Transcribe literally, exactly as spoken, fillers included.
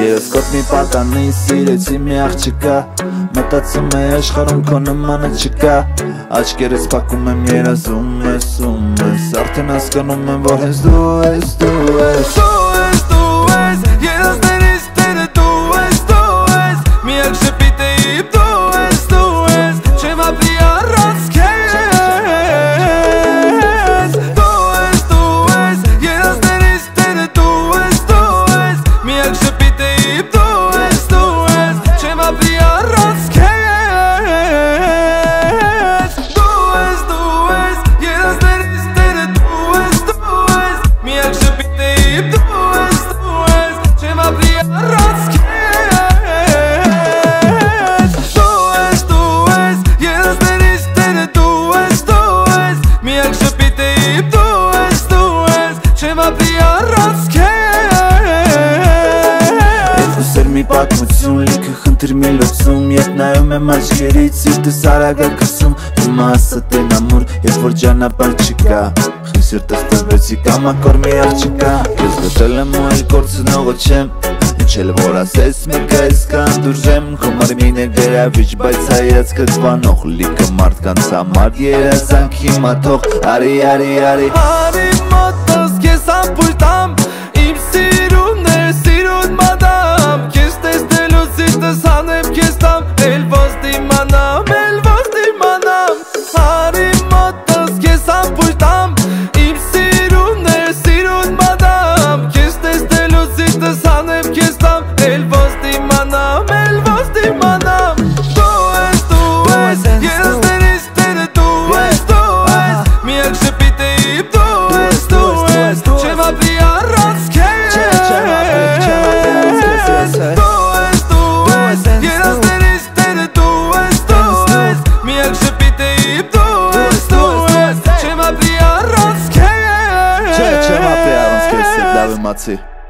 Ես կոտ մի պատանի սիրեցի մի աղջիկա, մտածում է աշխարհում քո նմանը չկա, աչքերս փակում եմ երազում ես, ում ես, արդեն հասկանում եմ, որ հենց դու ես, դու ես, դու ես, դու ես, երազներիս տերը դու ես, դու ես, միակ շպիտը իմ դու ես, դու ես, չեմ ապրի առանց քեզ, դու ես, դու ես, երազներիս տերը դու ես, դու ես, միակ շպիտը իմ դու ես, դու ես, չեմ ապրի առանց քեզ, դու ես, դու ես, երազներիս տերը դու ես, դու ես, միակ շպիտը իմ դու ես, դու ես, չեմ ապրի առանց քեզ, դու ես, դու ես, երազներիս տերը դու ես, դու ես, միակ շպիտը իմ դու ես, դու ես, չեմ ապրի առանց քեզ. Սեր մի պատմություն լիքը խնդիր մի լուծում, երբ նայում եմ աչքերից սիրտս արագ է կսում, իմը ասատ են ամուր, երբ որ ճանապարհ չկա, խի սիրտս տվեցի կամակոր մի աղջիկա, ես գտել եմ ու էլ կորցնողը չեմ, ինչ էլ որ ասես մեկը ես կանդուրժեմ, քո մարմինը գրավիչ, բայց հայացքդ բանող, լիքը մարդկանց համար երազանքի մատող, արի, արի, արի, Արի մոտս կես ամպույր տամ, իմ սիրուն է, սիրուն մադամ, կես տեսնելու սիրտս հանեմ կես տամ, էլ ոս դիմանամ, էլ ոս դիմանամ, Արի մոտս կես ամպույր տամ, իմ սիրուն է, սիրուն մադամ, կես տեսնելու սիրտս հանեմ կես տամ, էլ ոս դիմանամ, էլ ոս դիմանամ, դու ես, դու ես, երազներիս տերը դու ես, դու ես, միակ շպիտը իմ դու ես, դու ես, չեմ ապրի առանց քեզ, դու ես, դու ես, երազներիս տերը դու ես, դու ես, միակ շպիտը իմ դու ես, դու ես, չեմ ապրի առանց քեզ, չեմ ապրի առանց քեզ, լավ իմացի